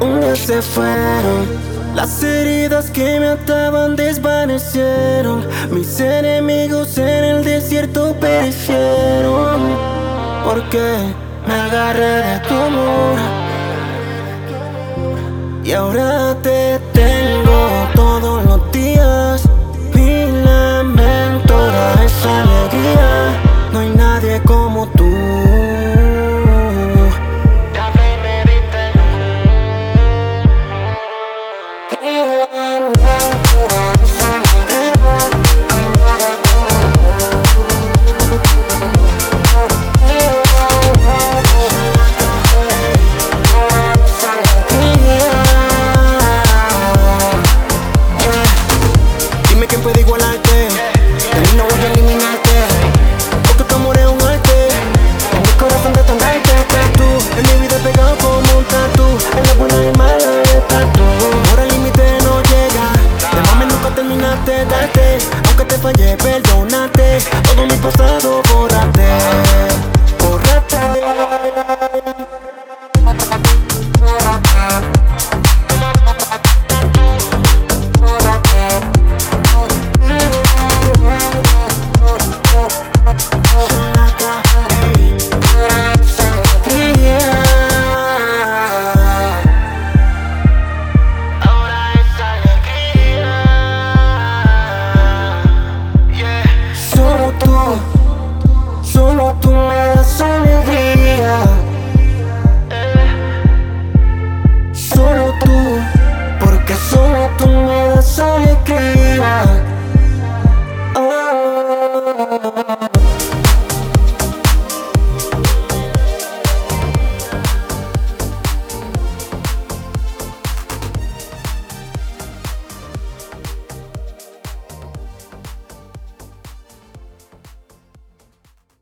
Un día se fueron, las heridas que me ataban desvanecieron. Mis enemigos en el desierto perecieron, porque me agarré de tu amor. Y ahora te tengo todos los días. Mi lamento ahora es alegría. No hay nadie como tú. Dime quién puede igualarte. De mí no voy a eliminarte, porque tu amor es un arte. En mi corazón de tendrarte estás tú. En mi vida pegado como un tatu. En la buena y mala estás tú. Ahora el límite no llega. De mami nunca terminaste de darte. Aunque te fallé, perdónate. Todo mi pasado borrate. Solo tú me das alegría. Solo tú.